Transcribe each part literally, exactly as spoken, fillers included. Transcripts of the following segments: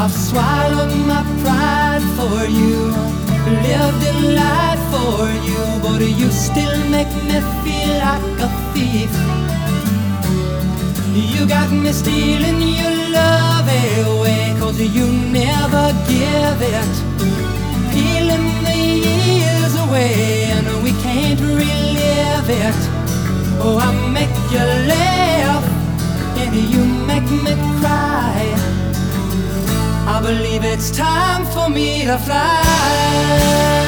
I've swallowed my pride for you, lived in light for you, but you still make me feel like a thief. You got me stealing your love away, 'cause you never give it, peeling the years away, and we can't relive it. Oh, I make you laugh and you make me cry. I believe it's time for me to fly.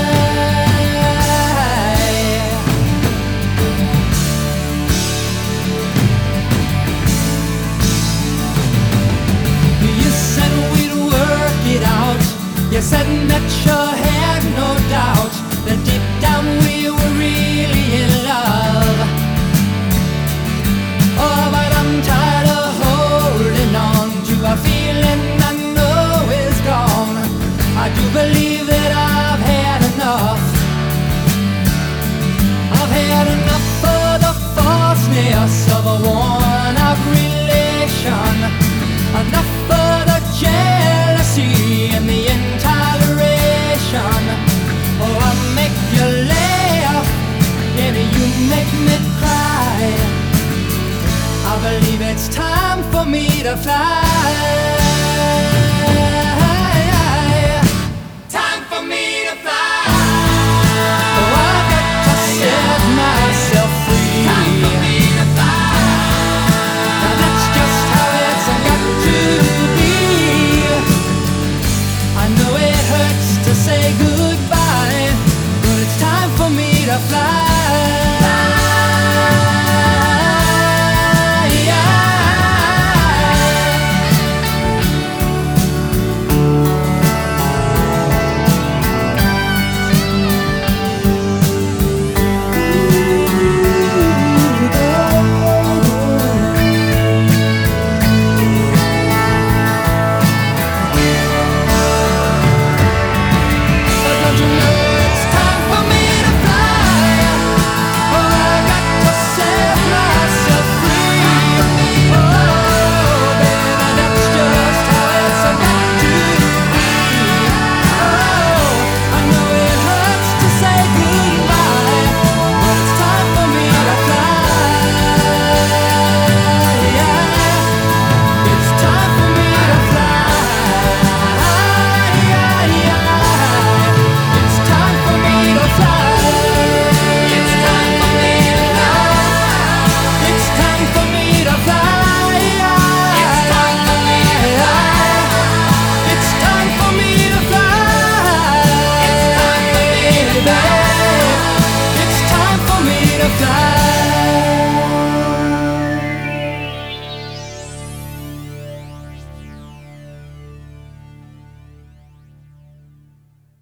You said that you had no doubt that deep down we were really in love. Oh, but I'm tired of holding on to a feeling I know is gone. I do believe that I've had enough. I've had enough of the falseness of a worn-out relation, enough of the jealousy and the intoleration. Oh, I make you laugh and you make me cry. I believe it's time for me to fly. Time for me to fly. Oh, I've got to set myself free. Time for me to fly. Now that's just how it's got to be. I know it hurts to say goodbye, but it's time for me to fly. Fly.